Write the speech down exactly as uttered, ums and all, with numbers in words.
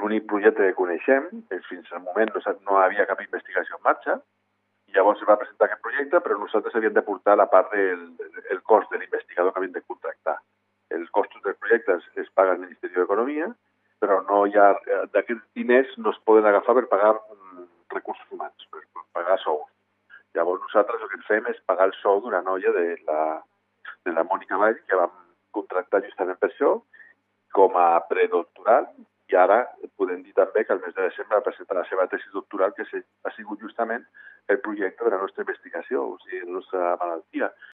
l'únic projecte que coneixem, fins al moment no, no havia cap investigació en marxa, i llavors es va presentar aquest projecte, però nosaltres havíem de portar la part del el cost de l'investigador que havíem de contractar. Els costos del projecte es, es paga al Ministeri d'Economia, però no hi ha, d'aquests diners no es poden agafar per pagar um, recursos humans, per, per pagar sous. Llavors nosaltres el que fem és pagar el sou d'una noia de la, de la Mònica Vall, que vam contractar justament per això, com a predoctoral, i ara podem dir també que al mes de desembre va presentar la seva tesi doctoral, que ha sigut justament el projecte de la nostra investigació, o sigui, la nostra malaltia.